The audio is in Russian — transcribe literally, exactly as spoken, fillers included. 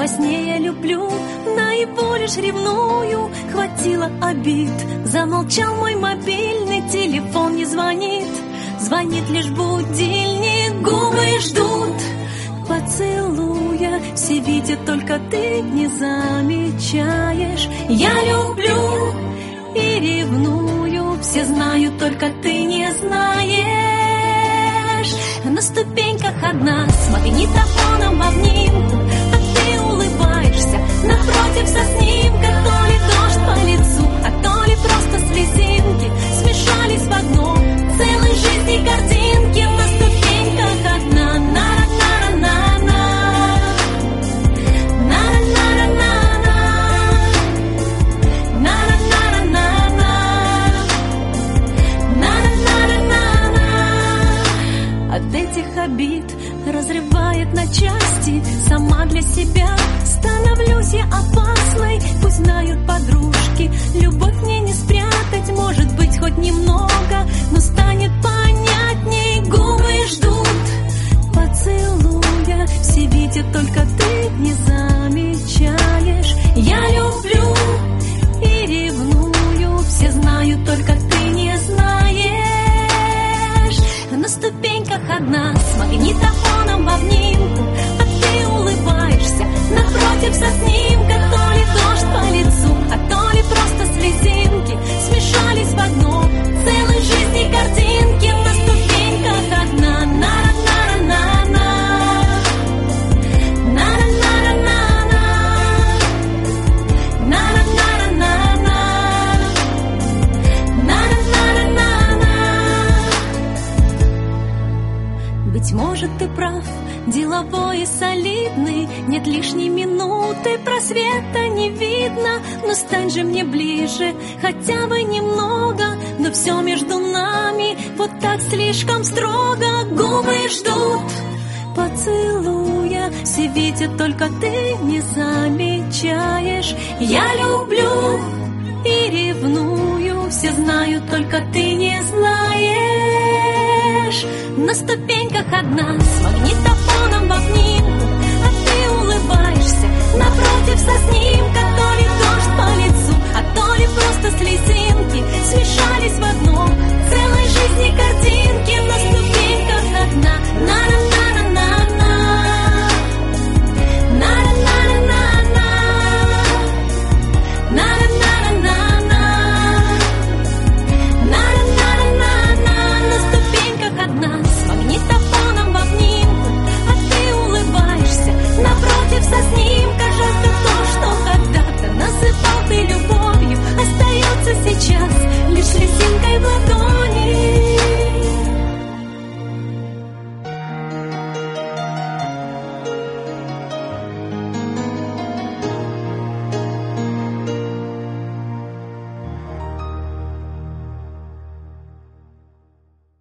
Во сне я люблю, наяву лишь ревную. Хватило обид, замолчал мой мобильный телефон, не звонит. Звонит лишь будильник, губы ждут поцелуя. Все видят, только ты не замечаешь. Я люблю и ревную, все знают, только ты не знаешь. На ступеньках одна с магнитофоном в обнимку, а ты улыбаешься напротив со снимка. То ли дождь по лицу, а то ли просто слезинки смешались в одно целой жизни картинки. На ступеньках одна, на-на-на-на-на, на-на-на-на-на, на-на-на-на-на, на-на-на-на-на. От этих обид разрывает на части. Сама для себя становлюсь я опасной. Пусть знают подружки, любовь мне не спрятать. Может быть, хоть немного, но станет понятней. Губы ждут поцелуя, все видят, только ты не замечаешь. Я люблю и ревную, все знают, только ты не знаешь. На ступеньках одна с магнитофоном в обнимку, а ты улыбаешься напротив со снимка. То ли дождь по лицу, а то ли просто слезинки смешались в одно целой жизни картинки. На ступеньках одна, на-на-на-на-на, на-на-на-на-на, на-на-на-на-на, на-на-на-на-на. Быть может, ты прав, деловой и солидный, нет лишней минуты, просвета не видно. Но стань же мне ближе, хотя бы немного. Но все между нами вот так слишком строго. Губы ждут поцелуя, все видят, только ты не замечаешь. Я люблю и ревную, все знают, только ты не знаешь. На ступеньках одна с магнитофоном в обнимку, а ты улыбаешься напротив со снимка.